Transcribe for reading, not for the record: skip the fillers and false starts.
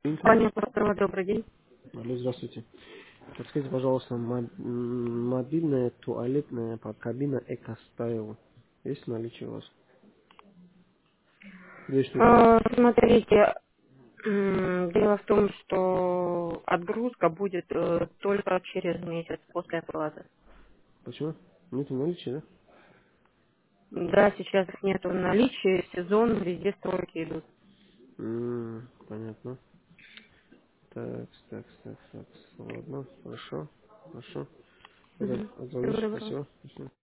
Аня Пасторова, добрый день. Алло, здравствуйте. Подскажите, пожалуйста, мобильная туалетная кабина Экостайл. Есть в наличии у вас? 2 штуки. Смотрите, дело в том, что отгрузка будет только через месяц после оплаты. Почему? Нет в наличии, да? Да, сейчас их нет в наличии, сезон, везде стройки идут. Понятно. Так. Ладно, хорошо. Хорошо. Угу. Отзвонюсь. Всего доброго. Спасибо. Спасибо.